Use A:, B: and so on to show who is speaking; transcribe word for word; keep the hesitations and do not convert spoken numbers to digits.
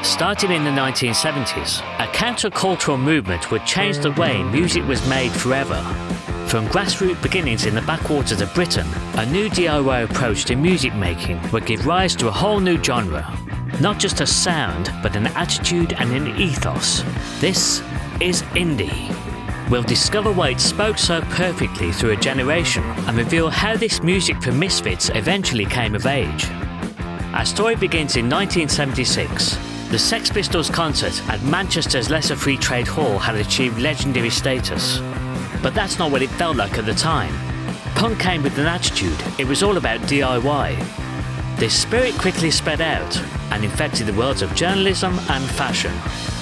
A: Starting in the nineteen seventies, a countercultural movement would change the way music was made forever. From grassroots beginnings in the backwaters of Britain, a new D I Y approach to music making would give rise to a whole new genre. Not just a sound, but an attitude and an ethos. This is indie. We'll discover why it spoke so perfectly through a generation and reveal how this music for misfits eventually came of age. Our story begins in nineteen seventy-six. The Sex Pistols concert at Manchester's Lesser Free Trade Hall had achieved legendary status. But that's not what it felt like at the time. Punk came with an attitude. It was all about D I Y. This spirit quickly spread out and infected the worlds of journalism and fashion.